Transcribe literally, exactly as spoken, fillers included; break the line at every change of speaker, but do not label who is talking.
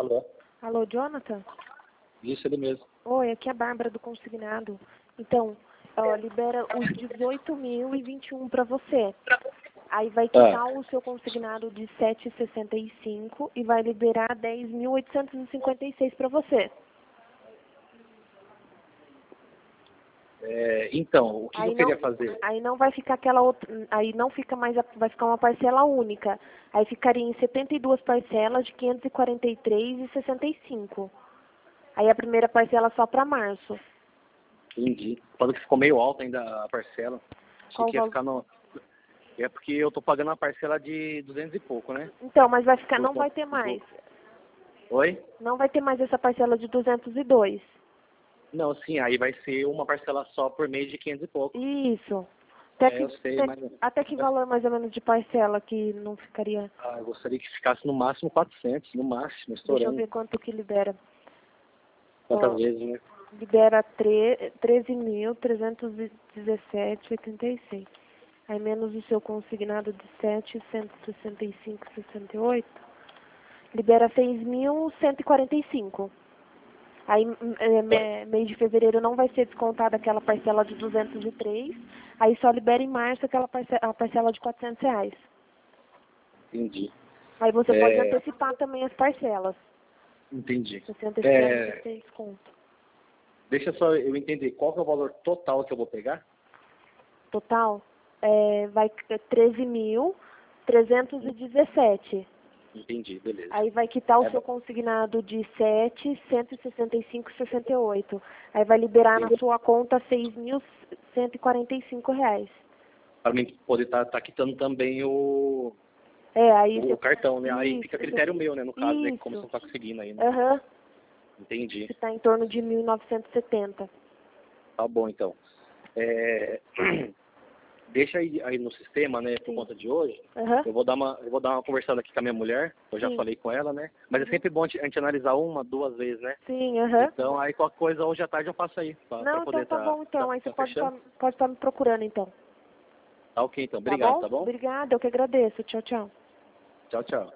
Alô?
Alô, Jonathan?
Isso, ele mesmo.
Oi, aqui é a Bárbara do consignado. Então, ó, libera os dezoito mil e vinte e um para você. Aí vai quitar
Ah.
o seu consignado de sete vírgula sessenta e cinco e vai liberar dez mil oitocentos e cinquenta e seis para você.
É, então, o que
Aí
eu queria
não,
fazer?
aí não vai ficar aquela outra, aí não fica mais, a- vai ficar uma parcela única. Aí ficaria em setenta e duas parcelas de quinhentos e quarenta e três reais e sessenta e cinco. Aí a primeira parcela só para março.
Entendi. Falando que ficou meio alta ainda a parcela. Achei
Qual o
que ia
valor?
ficar no... É porque eu tô pagando uma parcela de duzentos e pouco, né?
Então, mas vai ficar,
Por
não vai
conta
ter
do-
mais.
Oi?
Não vai ter mais essa parcela de duzentos e dois.
Não, sim, aí vai ser uma parcela só por mês de quinhentos e pouco.
Isso. Até
É,
que,
eu sei,
até,
mas...
até que valor mais ou menos de parcela que não ficaria?
Ah, eu gostaria que ficasse no máximo quatrocentos, no máximo,
Deixa eu
estourando.
ver quanto que libera.
Quantas
Ó,
vezes, né?
libera treze mil trezentos e dezessete vírgula oitenta e seis. Aí menos o seu consignado de setecentos e sessenta e cinco vírgula sessenta e oito, libera seis mil cento e quarenta e cinco. Aí, é, me- mês de fevereiro não vai ser descontada aquela parcela de duzentos e três, aí só libera em março aquela parcela, a parcela de quatrocentos reais.
Entendi.
Aí você pode
É,
antecipar também as parcelas.
entendi.
Você antecipando, você
É,
tem desconto.
deixa só eu entender, qual que é o valor total que eu vou pegar?
Total, é, vai treze mil trezentos e dezessete.
Entendi, beleza.
Aí vai quitar o
É,
seu consignado de sete mil cento e sessenta e cinco vírgula sessenta e oito. Aí vai liberar na
entendi.
sua conta seis mil cento e quarenta e cinco reais.
Para mim poder estar tá, tá quitando também o,
É, aí
o
você...
cartão, né? Aí
Isso,
fica a critério meu, né? No caso, né? Como você
isso.
não tá conseguindo aí, né?
Aham,
Entendi.
que está em torno de mil novecentos e setenta.
Tá bom, então. É, deixa aí, aí no sistema, né? Por
Sim.
conta de hoje.
Aham,
Eu vou dar uma, eu vou dar uma conversada aqui com a minha mulher. Eu já
sim.
falei com ela, né? Mas é sempre bom a gente a gente analisar uma, duas vezes, né?
Sim, aham.
Então, aí qualquer coisa hoje à tarde eu faço aí, pra, pra
Não,
poder
então tá
tá,
bom,
tá,
então. Aí você
tá
pode estar
fechando.
pode estar me procurando, então.
Tá ok, então.
Tá
Obrigado,
bom?
tá bom?
Obrigada, eu que agradeço. Tchau, tchau.
Tchau, tchau.